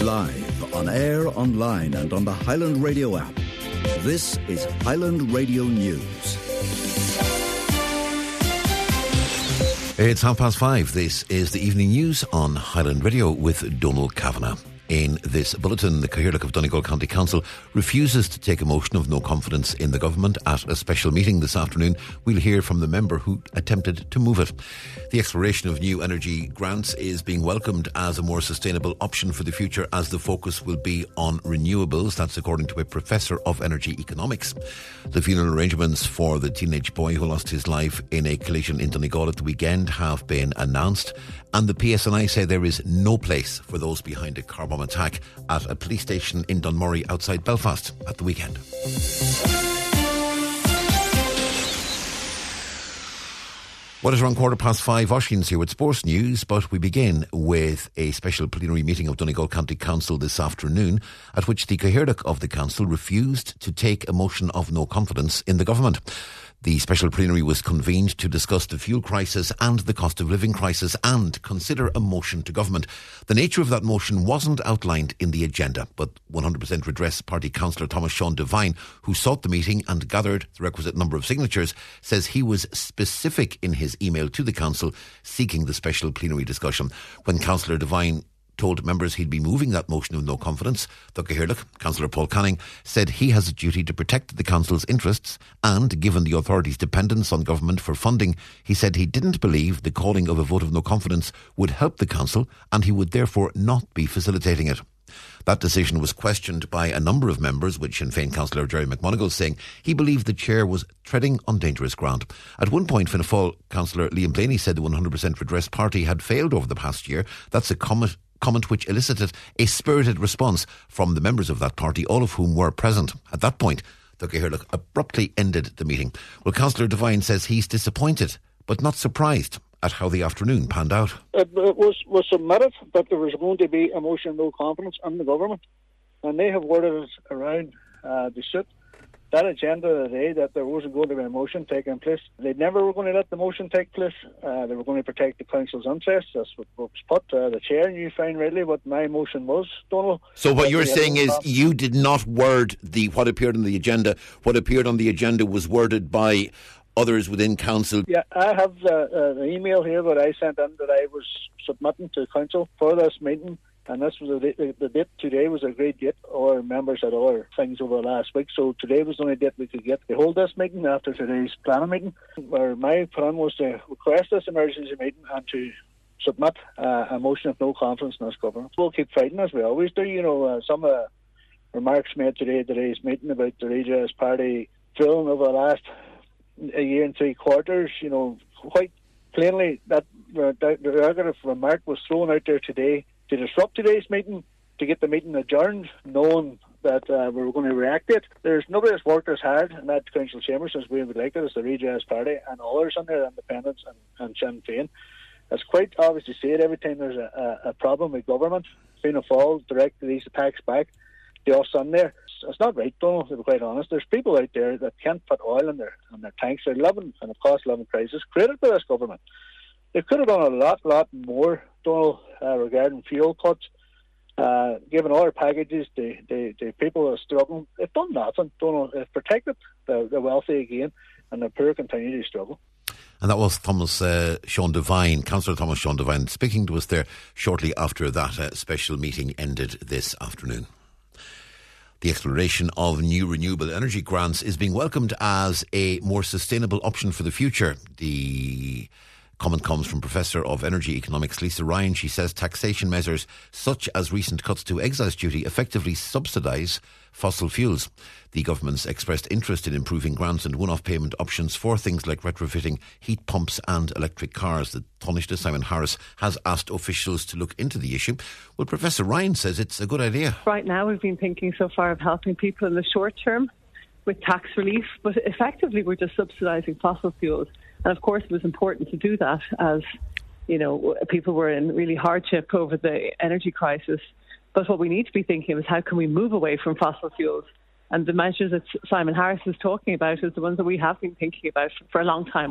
Live, on air, online and on the Highland Radio app. This is Highland Radio News. It's 5:30. This is the evening news on Highland Radio with Donald Kavanagh. In this bulletin, the Cathaoirleach of Donegal County Council refuses to take a motion of no confidence in the government at a special meeting this afternoon. We'll hear from the member who attempted to move it. The exploration of new energy grants is being welcomed as a more sustainable option for the future, as the focus will be on renewables. That's according to a professor of energy economics. The funeral arrangements for the teenage boy who lost his life in a collision in Donegal at the weekend have been announced, and the PSNI say there is no place for those behind a car bomb attack at a police station in Dunmurry outside Belfast at the weekend. Well, it's around 5:15. Oisín's here with sports news, but we begin with a special plenary meeting of Donegal County Council this afternoon, at which the Cathaoirleach of the council refused to take a motion of no confidence in the government. The special plenary was convened to discuss the fuel crisis and the cost of living crisis and consider a motion to government. The nature of that motion wasn't outlined in the agenda, but 100% Redress Party councillor Thomas Sean Devine, who sought the meeting and gathered the requisite number of signatures, says he was specific in his email to the council seeking the special plenary discussion. When Councillor Devine told members he'd be moving that motion of no confidence, the Cathaoirleach, Councillor Paul Canning, said he has a duty to protect the council's interests, and given the authority's dependence on government for funding, he said he didn't believe the calling of a vote of no confidence would help the council, and he would therefore not be facilitating it. That decision was questioned by a number of members, with Sinn Féin councillor Jerry McMonigal saying he believed the chair was treading on dangerous ground. At one point, Fianna Fáil councillor Liam Blaney said the 100% Redress Party had failed over the past year. That's a comment which elicited a spirited response from the members of that party, all of whom were present. At that point, the Cathaoirleach abruptly ended the meeting. Well, Councillor Devine says he's disappointed, but not surprised at how the afternoon panned out. It was submitted that there was going to be a motion of no confidence in the government, and they have worded it around the suit. That agenda today, that there wasn't going to be a motion taking place. They never were going to let the motion take place. They were going to protect the council's interests. That's what was put. The chair knew fine readily what my motion was, Donald. So what you're saying is you did not word what appeared on the agenda. What appeared on the agenda was worded by others within council. Yeah, I have the email here that I sent in that I was submitting to council for this meeting. And this was the date today was a great date. Our members had other things over the last week, so today was the only date we could get to hold this meeting after today's planning meeting, where my plan was to request this emergency meeting and to submit a motion of no confidence in this government. We'll keep fighting as we always do. You know, some of the remarks made today at today's meeting about the Redress Party failing over the last a year and 3 quarters, you know, quite plainly that the negative remark was thrown out there today to disrupt today's meeting, to get the meeting adjourned, knowing that we were going to react to it. There's nobody that's worked as hard in that council chamber since we were elected as the Redress Party, and others in there, independents and Sinn Féin. It's quite obvious to see it every time there's a problem with government. Fianna Fáil direct these attacks back to us in there. It's not right, Donald, to be quite honest. There's people out there that can't put oil in their tanks. They're living in a cost of living crisis created by this government. They could have done a lot more, Donald, regarding fuel cuts, given other packages to people who are struggling. They've done nothing, Donald. They've protected the wealthy again, and the poor continue to struggle. And that was Thomas Sean Devine, Councillor Thomas Sean Devine, speaking to us there shortly after that special meeting ended this afternoon. The exploration of new renewable energy grants is being welcomed as a more sustainable option for the future. The comment comes from Professor of Energy Economics Lisa Ryan. She says taxation measures such as recent cuts to excise duty effectively subsidise fossil fuels. The government's expressed interest in improving grants and one-off payment options for things like retrofitting heat pumps and electric cars. The Taoiseach Simon Harris has asked officials to look into the issue. Well, Professor Ryan says it's a good idea. Right now we've been thinking so far of helping people in the short term with tax relief, but effectively we're just subsidising fossil fuels. And of course it was important to do that as, you know, people were in really hardship over the energy crisis. But what we need to be thinking of is how can we move away from fossil fuels? And the measures that Simon Harris is talking about is the ones that we have been thinking about for a long time.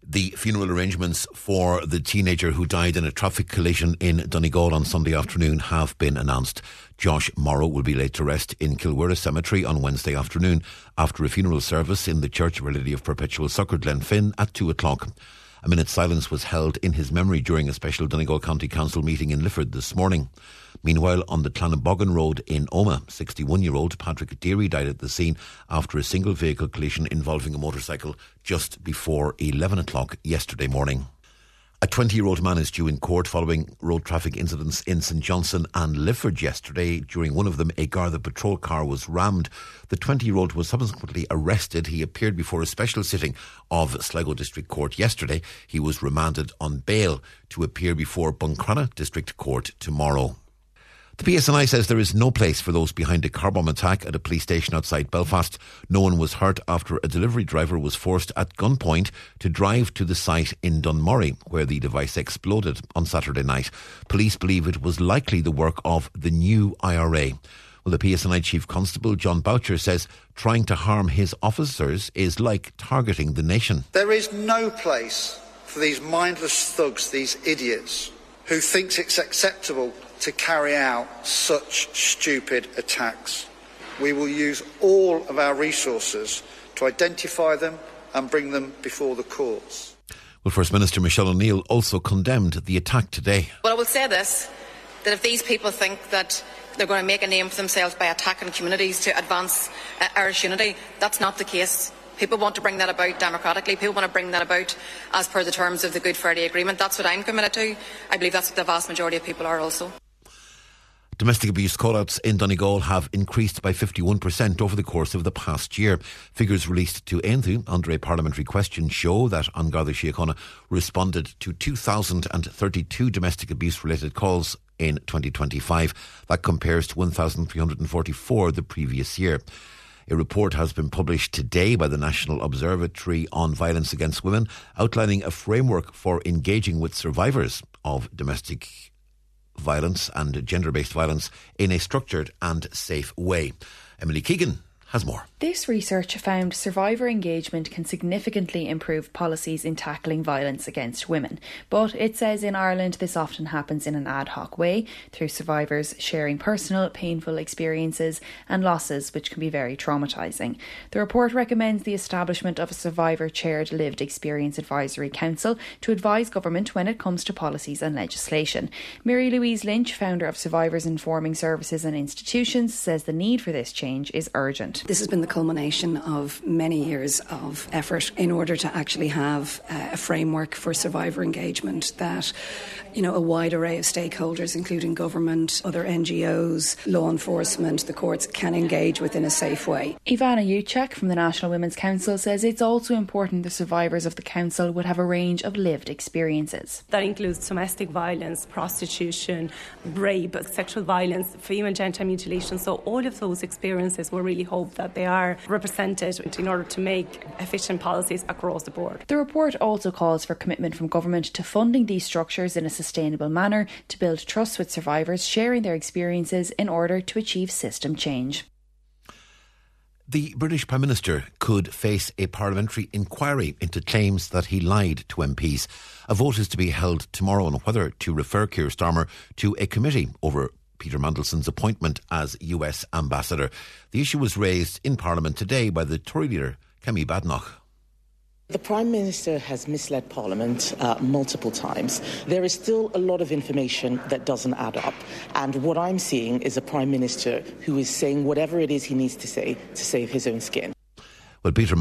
The funeral arrangements for the teenager who died in a traffic collision in Donegal on Sunday afternoon have been announced. Josh Morrow will be laid to rest in Kilwera Cemetery on Wednesday afternoon after a funeral service in the Church of Our Lady of Perpetual Succour, Glenfin, at 2 o'clock. A minute's silence was held in his memory during a special Donegal County Council meeting in Lifford this morning. Meanwhile, on the Clannabogan Road in Omagh, 61-year-old Patrick Deary died at the scene after a single vehicle collision involving a motorcycle just before 11 o'clock yesterday morning. A 20-year-old man is due in court following road traffic incidents in St Johnstone and Lifford yesterday. During one of them, a Garda patrol car was rammed. The 20-year-old was subsequently arrested. He appeared before a special sitting of Sligo District Court yesterday. He was remanded on bail to appear before Buncrana District Court tomorrow. The PSNI says there is no place for those behind a car bomb attack at a police station outside Belfast. No one was hurt after a delivery driver was forced at gunpoint to drive to the site in Dunmurry, where the device exploded on Saturday night. Police believe it was likely the work of the new IRA. Well, the PSNI Chief Constable, John Boucher, says trying to harm his officers is like targeting the nation. There is no place for these mindless thugs, these idiots, who thinks it's acceptable to carry out such stupid attacks. We will use all of our resources to identify them and bring them before the courts. Well, First Minister Michelle O'Neill also condemned the attack today. Well, I will say this, that if these people think that they're going to make a name for themselves by attacking communities to advance Irish unity, that's not the case. People want to bring that about democratically. People want to bring that about as per the terms of the Good Friday Agreement. That's what I'm committed to. I believe that's what the vast majority of people are also. Domestic abuse call-outs in Donegal have increased by 51% over the course of the past year. Figures released to Aonthu under a parliamentary question show that An Garda Síochána responded to 2,032 domestic abuse-related calls in 2025. That compares to 1,344 the previous year. A report has been published today by the National Observatory on Violence Against Women, outlining a framework for engaging with survivors of domestic violence and gender-based violence in a structured and safe way. Emily Keegan has more. This research found survivor engagement can significantly improve policies in tackling violence against women. But it says in Ireland this often happens in an ad hoc way, through survivors sharing personal, painful experiences and losses, which can be very traumatising. The report recommends the establishment of a survivor-chaired lived experience advisory council to advise government when it comes to policies and legislation. Mary Louise Lynch, founder of Survivors Informing Services and Institutions, says the need for this change is urgent. This has been the culmination of many years of effort in order to actually have a framework for survivor engagement that, a wide array of stakeholders, including government, other NGOs, law enforcement, the courts, can engage within a safe way. Ivana Uchak from the National Women's Council says it's also important the survivors of the council would have a range of lived experiences. That includes domestic violence, prostitution, rape, sexual violence, female genital mutilation. So all of those experiences, we really hope that they are represented in order to make efficient policies across the board. The report also calls for commitment from government to funding these structures in a sustainable manner to build trust with survivors sharing their experiences in order to achieve system change. The British Prime Minister could face a parliamentary inquiry into claims that he lied to MPs. A vote is to be held tomorrow on whether to refer Keir Starmer to a committee over Peter Mandelson's appointment as US ambassador. The issue was raised in Parliament today by the Tory leader, Kemi Badenoch. The Prime Minister has misled Parliament multiple times. There is still a lot of information that doesn't add up. And what I'm seeing is a Prime Minister who is saying whatever it is he needs to say to save his own skin. Well, Keir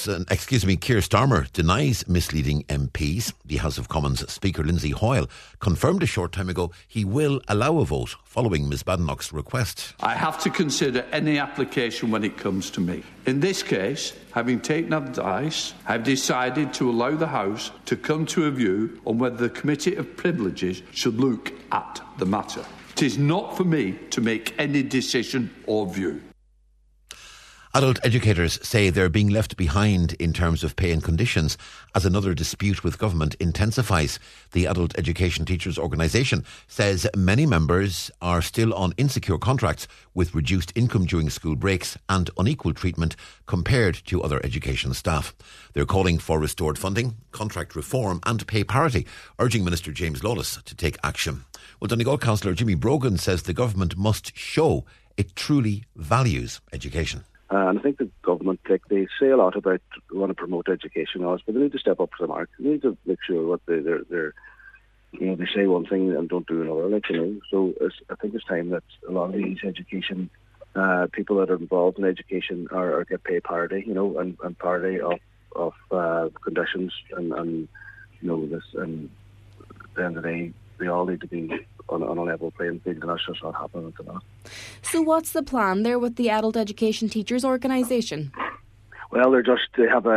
Starmer denies misleading MPs. The House of Commons Speaker Lindsay Hoyle confirmed a short time ago he will allow a vote following Ms Badenoch's request. I have to consider any application when it comes to me. In this case, having taken advice, I've decided to allow the House to come to a view on whether the Committee of Privileges should look at the matter. It is not for me to make any decision or view. Adult educators say they're being left behind in terms of pay and conditions as another dispute with government intensifies. The Adult Education Teachers Organisation says many members are still on insecure contracts with reduced income during school breaks and unequal treatment compared to other education staff. They're calling for restored funding, contract reform and pay parity, urging Minister James Lawless to take action. Well, Donegal Councillor Jimmy Brogan says the government must show it truly values education. And I think the government, they say a lot about want to promote education laws, but they need to step up to the mark. They need to make sure what they're they say one thing and don't do another, So I think it's time that a lot of these education people that are involved in education are get pay parity, and parity of conditions and this. And at the end of the day, they all need to be on a level playing field, and that's just not happening at the moment. So what's the plan there with the Adult Education Teachers Organisation? Well, they're just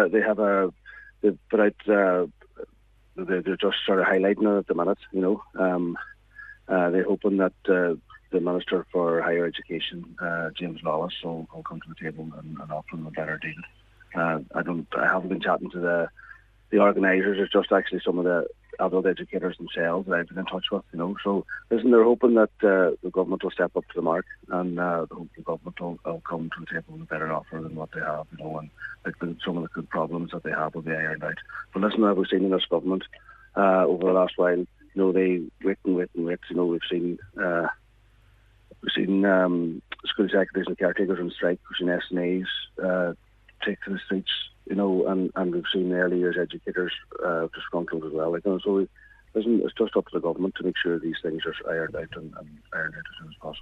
just sort of highlighting it at the minute, they're hoping that the Minister for Higher Education, James Lawless, will come to the table and offer them a better deal. I haven't been chatting to the organisers. It's just actually some of the adult educators themselves that I've been in touch with, So, listen, they're hoping that the government will step up to the mark, and the government will come to the table with a better offer than what they have, and some of the good problems that they have will be ironed out. But listen, we've seen in this government over the last while, they wait and wait and wait. We've seen school secretaries and caretakers on strike. We've seen SNAs take to the streets. And we've seen early years educators disgruntled as well. So it's just up to the government to make sure these things are ironed out and ironed out as soon as possible.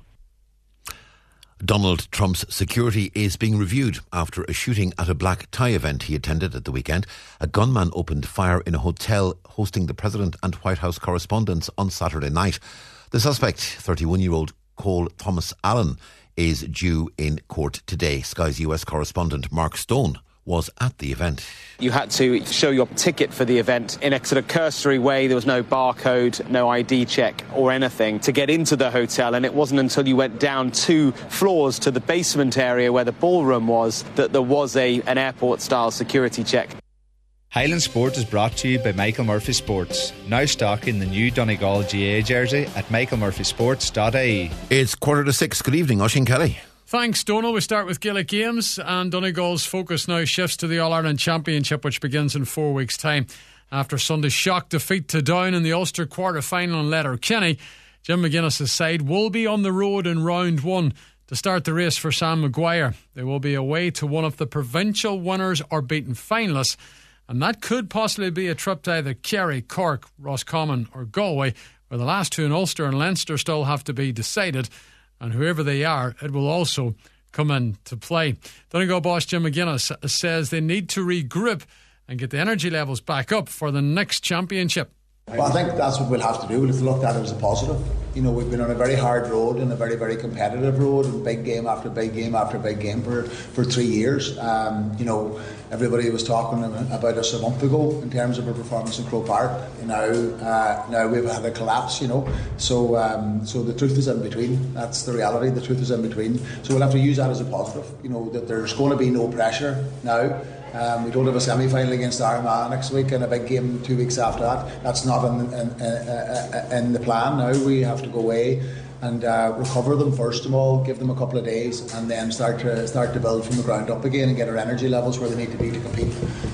Donald Trump's security is being reviewed after a shooting at a black tie event he attended at the weekend. A gunman opened fire in a hotel hosting the President and White House correspondents on Saturday night. The suspect, 31-year-old Cole Thomas Allen, is due in court today. Sky's US correspondent Mark Stone was at the event. You had to show your ticket for the event in a sort of cursory way. There was no barcode, no ID check or anything to get into the hotel, and it wasn't until you went down 2 floors to the basement area where the ballroom was that there was an airport-style security check. Highland Sport is brought to you by Michael Murphy Sports. Now stocking the new Donegal GA jersey at michaelmurphysports.ie. It's 5:45. Good evening, Oisín Kelly. Thanks, Donal. We start with Gaelic Games, and Donegal's focus now shifts to the All-Ireland Championship, which begins in 4 weeks' time. After Sunday's shock defeat to Down in the Ulster quarter-final in Letterkenny, Jim McGuinness's side will be on the road in round 1 to start the race for Sam Maguire. They will be away to one of the provincial winners or beaten finalists, and that could possibly be a trip to either Kerry, Cork, Roscommon or Galway, where the last 2 in Ulster and Leinster still have to be decided. And whoever they are, it will also come into play. Donegal boss Jim McGuinness says they need to regroup and get the energy levels back up for the next championship. Well, I think that's what we'll have to do. We'll have to look at it as a positive. We've been on a very hard road and a very, very competitive road, and big game after big game after big game for 3 years. Everybody was talking about us a month ago in terms of our performance in Croke Park. Now we've had a collapse. So the truth is in between. That's the reality. The truth is in between. So we'll have to use that as a positive. That there's going to be no pressure now. We don't have a semi-final against Armagh next week and a big game 2 weeks after that. That's not in the plan now. We have to go away and recover them first of all, give them a couple of days, and then start to build from the ground up again and get our energy levels where they need to be to compete.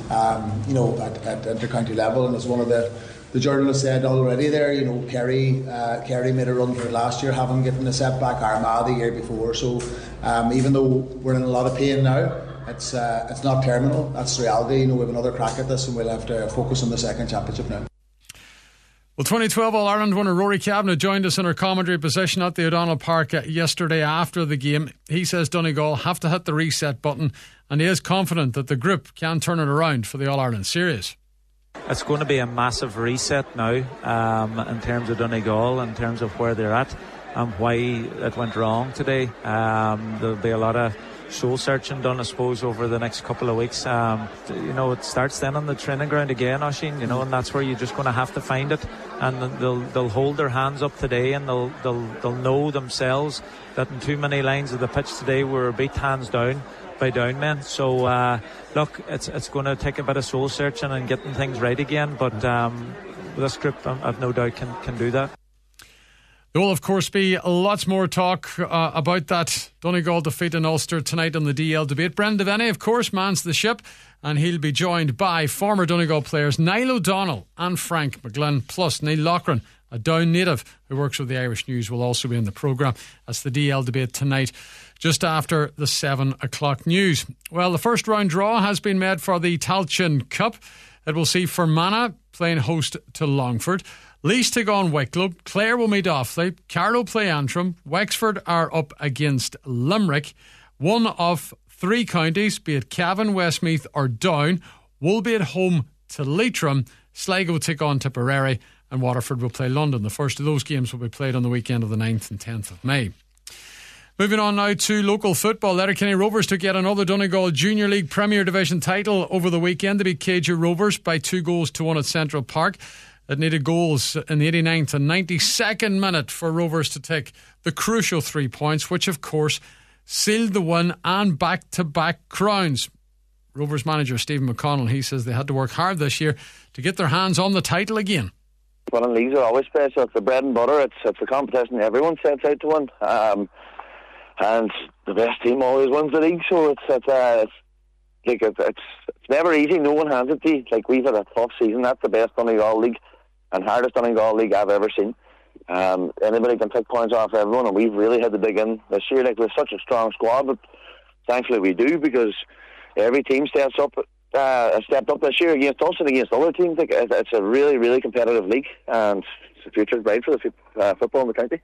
At inter-county level. And as one of the journalists said already there, Kerry made a run for it last year, having gotten a setback. Armagh the year before. So even though we're in a lot of pain now, it's not terminal. That's the reality. We have another crack at this, and we'll have to focus on the second championship now. Well, 2012 All-Ireland winner Rory Kavanagh joined us in her commentary position at the O'Donnell Park yesterday after the game. He says Donegal have to hit the reset button, and he is confident that the group can turn it around for the All-Ireland series. It's going to be a massive reset now in terms of Donegal, in terms of where they're at and why it went wrong today. There'll be a lot of soul searching done, I suppose, over the next couple of weeks. It starts then on the training ground again, Oisín, and that's where you're just going to have to find it. And they'll hold their hands up today, and they'll know themselves that in too many lines of the pitch today we were beat hands down by down men. So look, it's going to take a bit of soul searching and getting things right again, but this group, I've no doubt, can do that. There will, of course, be lots more talk about that Donegal defeat in Ulster tonight on the DL debate. Brendan Devaney, of course, mans the ship, and he'll be joined by former Donegal players Niall O'Donnell and Frank McGlynn, plus Neil Loughran, a Down native who works with the Irish News, will also be in the programme. That's the DL debate tonight, just after the 7 o'clock news. Well, the first round draw has been made for the Tailteann Cup. It will see Fermanagh playing host to Longford. Leeds take on Wicklow, Clare will meet Offaly, Carlow play Antrim, Wexford are up against Limerick. One of 3 counties, be it Cavan, Westmeath or Down, will be at home to Leitrim. Sligo take on Tipperary and Waterford will play London. The first of those games will be played on the weekend of the 9th and 10th of May. Moving on now to local football. Letterkenny Rovers took yet another Donegal Junior League Premier Division title over the weekend. They beat Céide Rovers by 2-1 at Central Park. It needed goals in the 89th and 92nd minute for Rovers to take the crucial 3 points, which of course sealed the win and back-to-back crowns. Rovers manager Stephen McConnell, he says they had to work hard this year to get their hands on the title again. Winning leagues are always special. It's the bread and butter. It's a competition everyone sets out to win, and the best team always wins the league. So it's never easy. No one hands it to you. Like, we've had a tough season. That's the best Donegal league and hardest Donegal league I've ever seen. Anybody can pick points off everyone, and we've really had to dig in this year. Like, we're such a strong squad, but thankfully we do, because every team stepped up this year against us and against other teams. Like, it's a really, really competitive league, and the future is bright for the football in the county.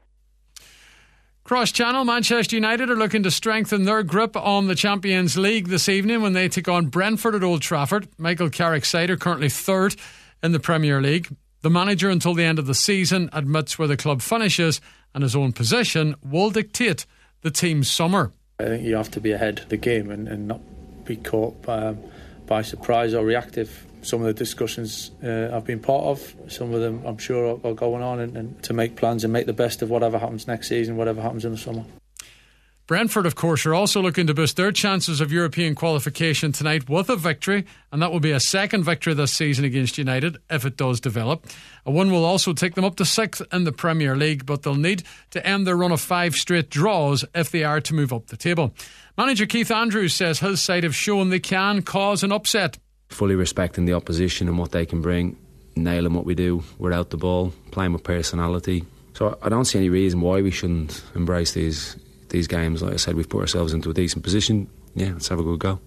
Cross Channel, Manchester United are looking to strengthen their grip on the Champions League this evening when they take on Brentford at Old Trafford. Michael Carrick's side are currently third in the Premier League. The manager, until the end of the season, admits where the club finishes, and his own position will dictate the team's summer. I think you have to be ahead of the game and not be caught by surprise or reactive. Some of the discussions I've been part of, some of them I'm sure are going on, and to make plans and make the best of whatever happens next season, whatever happens in the summer. Brentford, of course, are also looking to boost their chances of European qualification tonight with a victory, and that will be a second victory this season against United if it does develop. A win will also take them up to 6th in the Premier League, but they'll need to end their run of 5 straight draws if they are to move up the table. Manager Keith Andrews says his side have shown they can cause an upset. Fully respecting the opposition and what they can bring, nailing what we do without the ball, playing with personality. So I don't see any reason why we shouldn't embrace these games. Like I said, we've put ourselves into a decent position. Yeah, let's have a good go.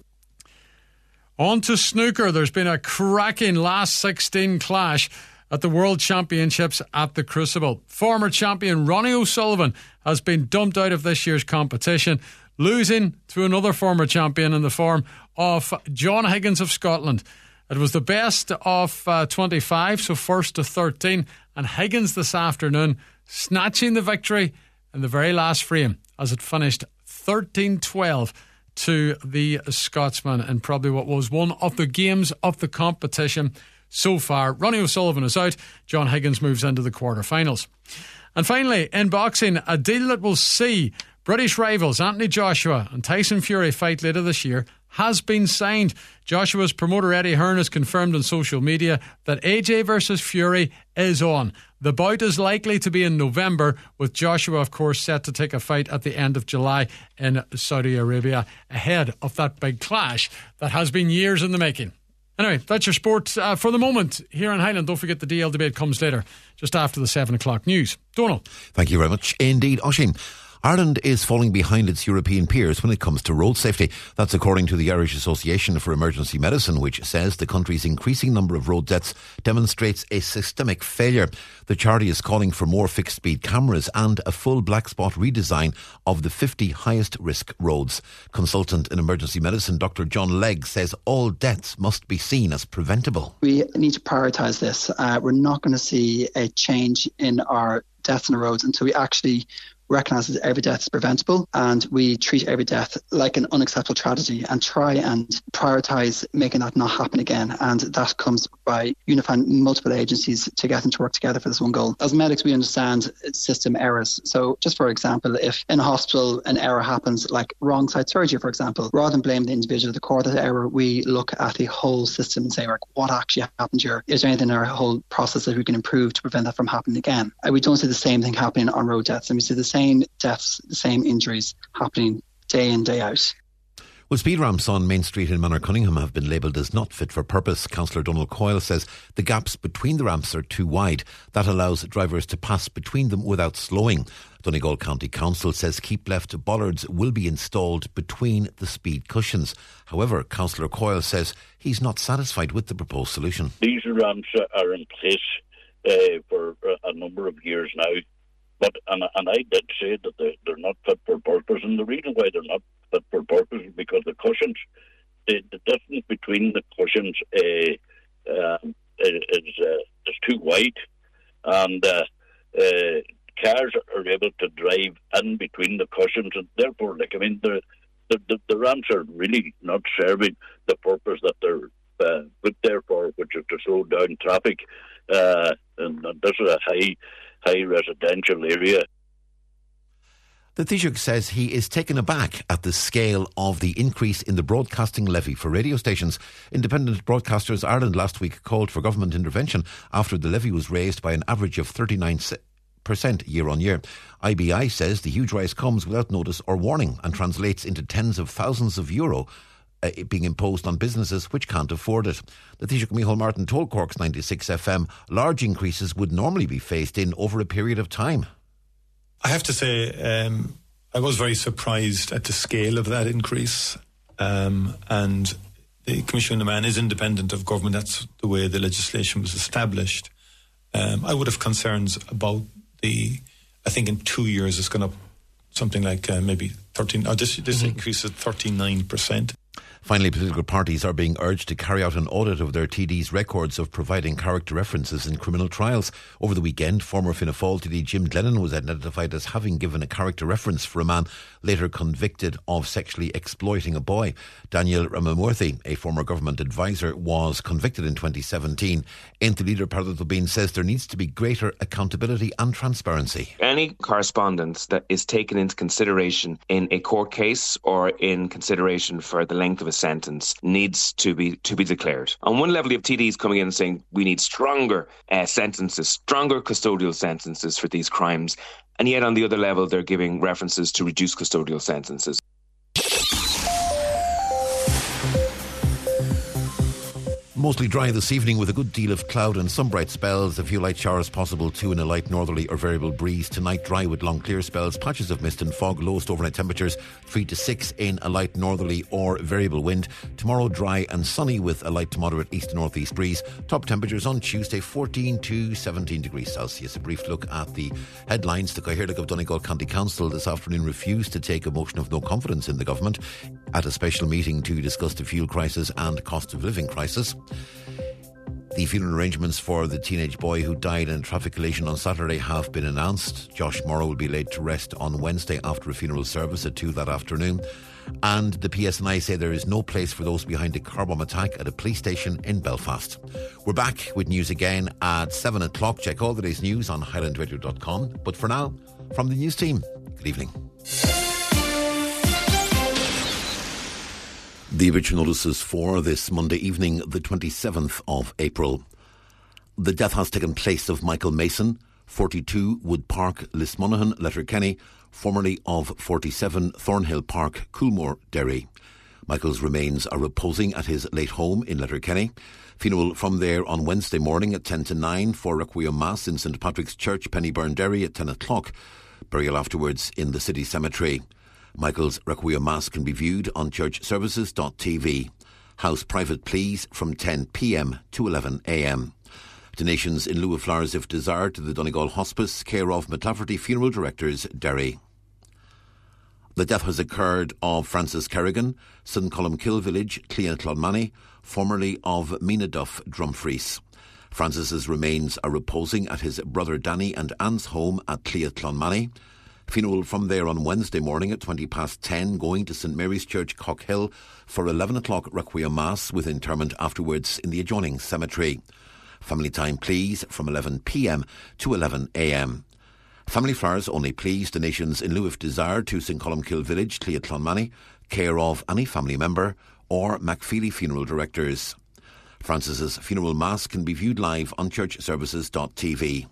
On to snooker. There's been a cracking last 16 clash at the World Championships at the Crucible. Former champion Ronnie O'Sullivan has been dumped out of this year's competition, losing to another former champion in the form of John Higgins of Scotland. It was the best of 25, so first to 13, and Higgins this afternoon snatching the victory in the very last frame as it finished 13-12 to the Scotsman in probably what was one of the games of the competition so far. Ronnie O'Sullivan is out. John Higgins moves into the quarterfinals. And finally, in boxing, a deal that will see British rivals Anthony Joshua and Tyson Fury fight later this year has been signed. Joshua's promoter Eddie Hearn has confirmed on social media that AJ versus Fury is on. The bout is likely to be in November, with Joshua, of course, set to take a fight at the end of July in Saudi Arabia, ahead of that big clash that has been years in the making. Anyway, that's your sport for the moment here in Highland. Don't forget the DL debate comes later, just after the 7 o'clock news. Donald. Thank you very much indeed, Oisín. Ireland is falling behind its European peers when it comes to road safety. That's according to the Irish Association for Emergency Medicine, which says the country's increasing number of road deaths demonstrates a systemic failure. The charity is calling for more fixed-speed cameras and a full black spot redesign of the 50 highest risk roads. Consultant in emergency medicine Dr. John Legg says all deaths must be seen as preventable. We need to prioritise this. We're not going to see a change in our deaths on the roads until we actually recognise that every death is preventable, and we treat every death like an unacceptable tragedy and try and prioritise making that not happen again. And that comes by unifying multiple agencies to get them to work together for this one goal. As medics, we understand system errors. So just for example, if in a hospital an error happens, like wrong side surgery, for example, rather than blame the individual at the core of that error, we look at the whole system and say, like, what actually happened here? Is there anything in our whole process that we can improve to prevent that from happening again? And we don't see the same thing happening on road deaths, and we see the same deaths, the same injuries happening day in, day out. Well, speed ramps on Main Street in Manor Cunningham have been labelled as not fit for purpose. Councillor Donald Coyle says the gaps between the ramps are too wide. That allows drivers to pass between them without slowing. Donegal County Council says keep left bollards will be installed between the speed cushions. However, Councillor Coyle says he's not satisfied with the proposed solution. These ramps are in place for a number of years now. But and I did say that they're not fit for purpose, and the reason why they're not fit for purpose is because the cushions, the distance between the cushions is too wide, and cars are able to drive in between the cushions, and therefore, the ramps are really not serving the purpose that they're put there for, which is to slow down traffic, and this is a high residential area. The Taoiseach says he is taken aback at the scale of the increase in the broadcasting levy for radio stations. Independent Broadcasters Ireland last week called for government intervention after the levy was raised by an average of 39% year on year. IBI says the huge rise comes without notice or warning and translates into tens of thousands of euro being imposed on businesses which can't afford it. The Taoiseach Micheál Martin told Cork's 96 FM large increases would normally be phased in over a period of time. I have to say I was very surprised at the scale of that increase, and the Commission on Demand is independent of government. That's the way the legislation was established. I would have concerns about I think in 2 years it's gone up something like maybe 13, this increase is 39%. Finally, political parties are being urged to carry out an audit of their TD's records of providing character references in criminal trials. Over the weekend, former Fianna Fáil TD Jim Glennon was identified as having given a character reference for a man later convicted of sexually exploiting a boy. Daniel Ramamurthy, a former government advisor, was convicted in 2017. Ain't Leader Parliament Bean says there needs to be greater accountability and transparency. Any correspondence that is taken into consideration in a court case or in consideration for the length of a sentence needs to be declared. On one level, you have TDs coming in and saying we need stronger sentences, stronger custodial sentences for these crimes, and yet on the other level they're giving references to reduce custodial sentences. Mostly dry this evening with a good deal of cloud and some bright spells. A few light showers possible too in a light northerly or variable breeze. Tonight dry with long clear spells, patches of mist and fog. Lowest overnight temperatures 3 to 6 in a light northerly or variable wind. Tomorrow dry and sunny with a light to moderate east to northeast breeze. Top temperatures on Tuesday 14 to 17 degrees Celsius. A brief look at the headlines. The Cathaoirleach of Donegal County Council this afternoon refused to take a motion of no confidence in the government at a special meeting to discuss the fuel crisis and cost of living crisis. The funeral arrangements for the teenage boy who died in a traffic collision on Saturday have been announced. Josh Morrow will be laid to rest on Wednesday after a funeral service at 2 that afternoon. And the PSNI say there is no place for those behind a car bomb attack at a police station in Belfast. We're back with news again at 7 o'clock. Check all the day's news on highlandradio.com. But for now, from the news team, good evening. The obituary notices for this Monday evening, the 27th of April. The death has taken place of Michael Mason, 42 Wood Park, Lismonaghan, Letterkenny, formerly of 47 Thornhill Park, Coolmore, Derry. Michael's remains are reposing at his late home in Letterkenny. Funeral from there on Wednesday morning at 10 to 9 for Requiem Mass in St Patrick's Church, Pennyburn, Derry at 10 o'clock. Burial afterwards in the city cemetery. Michael's Requiem Mass can be viewed on churchservices.tv. House private please from 10 p.m. to 11 a.m. Donations in lieu of flowers if desired to the Donegal Hospice, care of McLafferty Funeral Directors, Derry. The death has occurred of Francis Kerrigan, St Columkill Village, Clean Clonmany, formerly of Minaduff, Dumfries. Francis's remains are reposing at his brother Danny and Anne's home at Clean Clonmany. Funeral from there on Wednesday morning at 10:20, going to St Mary's Church, Cockhill, for 11 o'clock Requiem Mass with interment afterwards in the adjoining cemetery. Family time, please, from 11 p.m. to 11 a.m. Family flowers only, please. Donations in lieu of desire to St Columkill Village, Cleatclonmany, care of any family member or McFeely Funeral Directors. Francis's funeral mass can be viewed live on churchservices.tv.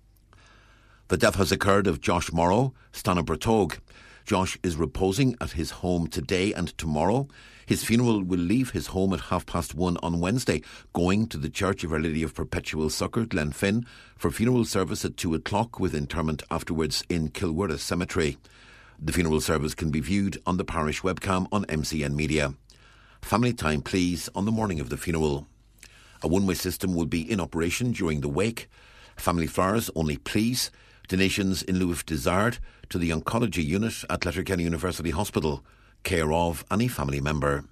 The death has occurred of Josh Morrow, Stanabratog. Josh is reposing at his home today and tomorrow. His funeral will leave his home at 1:30 on Wednesday, going to the Church of Our Lady of Perpetual Succour, Glenfin, for funeral service at 2 o'clock with interment afterwards in Kilworth Cemetery. The funeral service can be viewed on the parish webcam on MCN Media. Family time, please, on the morning of the funeral. A one-way system will be in operation during the wake. Family flowers only, please. Donations in lieu of desired to the oncology unit at Letterkenny University Hospital, care of any family member.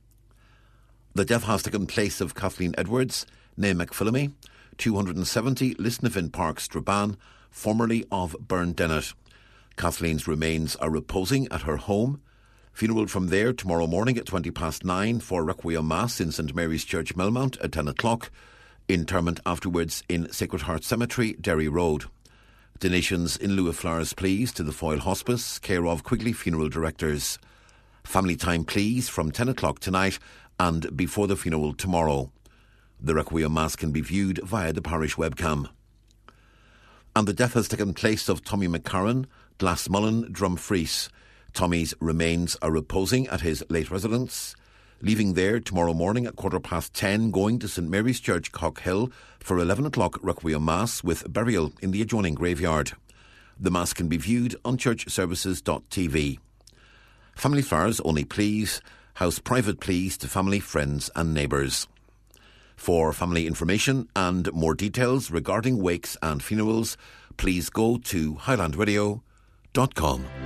The death has taken place of Kathleen Edwards, née McPhillamy, 270 Lisnavin Park, Strabane, formerly of Burndennet. Kathleen's remains are reposing at her home. Funeral from there tomorrow morning at 9:20 for Requiem Mass in St Mary's Church, Melmount at 10 o'clock. Interment afterwards in Sacred Heart Cemetery, Derry Road. Donations in lieu of flowers, please, to the Foyle Hospice, care of Quigley Funeral Directors. Family time, please, from 10 o'clock tonight and before the funeral tomorrow. The Requiem Mass can be viewed via the parish webcam. And the death has taken place of Tommy McCarran, Glassmullen, Drumfries. Tommy's remains are reposing at his late residence, leaving there tomorrow morning at 10:15, going to St Mary's Church, Cockhill, for 11 o'clock Requiem Mass with burial in the adjoining graveyard. The Mass can be viewed on churchservices.tv. Family flowers only, please. House private, please, to family, friends and neighbours. For family information and more details regarding wakes and funerals, please go to highlandradio.com.